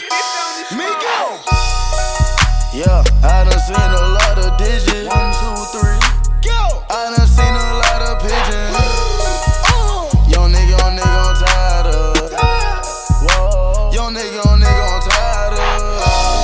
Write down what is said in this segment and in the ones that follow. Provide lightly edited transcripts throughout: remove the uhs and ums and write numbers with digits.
Miko. Yeah, I done seen a lot of digits. 1, 2, 3, Go. I done seen a lot of pigeons. Young nigga, I'm tired of. Whoa. Young nigga, I'm tired of.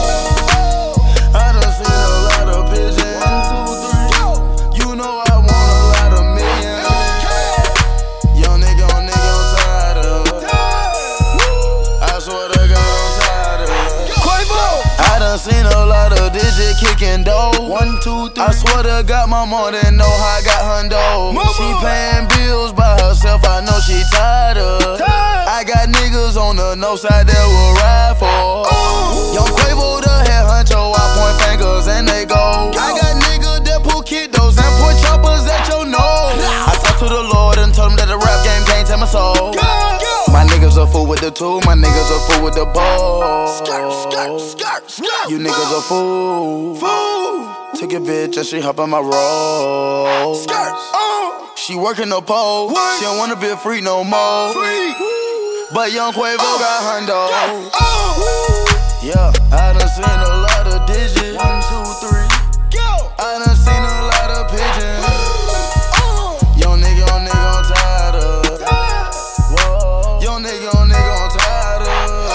I done seen a lot of pigeons. 1, 2, 3, you know I want a lot of millions. Young nigga, I'm tired of. I swear to God, I'm tired of. Quavo. I done seen a lot of digit kicking dough. 1, 2, 3. I swear to God, my mom didn't know how I got hundo. Mama. She paying bills by herself, I know she tired of. I got niggas on the north side that will ride for. Young Quavo, the head honcho, I point fingers and they go. I got niggas that pull kiddos and point choppers at your nose. I talked to the Lord and told him that the rap game can't take my soul. My niggas a fool with the tool, my niggas a fool with the ball. You niggas a fool. Took a bitch and she hop on my roll. She working the pole. She don't wanna be a freak no more. But young Quavo got hundo. Yeah, I done seen a lot of digits. 1, 2, 3, Go. I done seen a lot of pigeons. Young nigga, I'm tired of. Whoa. Young nigga, I'm tired of.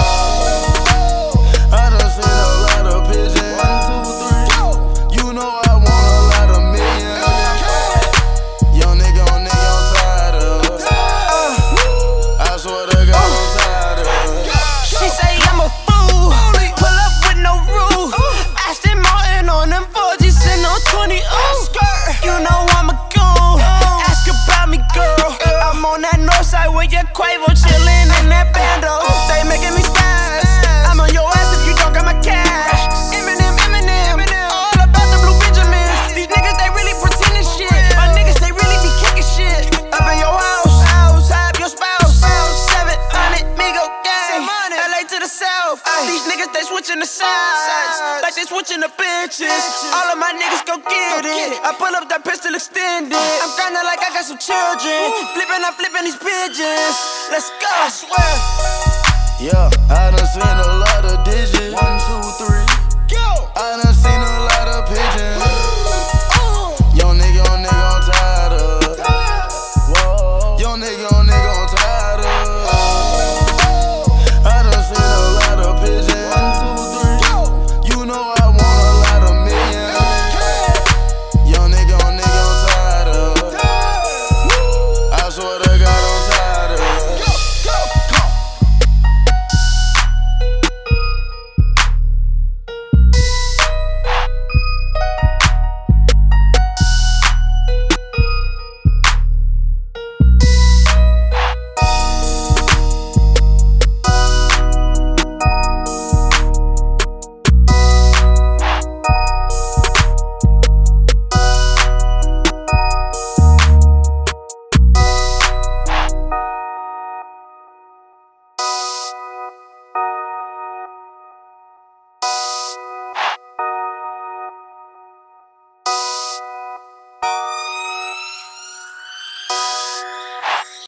I done seen a lot of pigeons. 1, 2, 3, you know I want a lot of millions. Young nigga, I'm tired of. I swear to God, I'm tired of. She say I'm a fool, pull up with no roof. Aston Martin on them 4Gs and on 20 You know I'm a goon, ask about me, girl. I'm on that north side with your Quavo chillin' in that bando. They making me spaz, I'm on your ass if you don't got my cash. Eminem, all about the blue Benjamins. These niggas, they really pretending shit. My niggas, they really be kicking shit. Up in your house, have your spouse. 700 Migo gang, LA to the south. These niggas, they switching the sides, like they switching the bitches. All of my niggas go get it. I pull up that pistol extended. I'm kinda like I got some children. I'm flipping these pigeons. Let's go. I swear. Yeah, I done seen a lot of digits.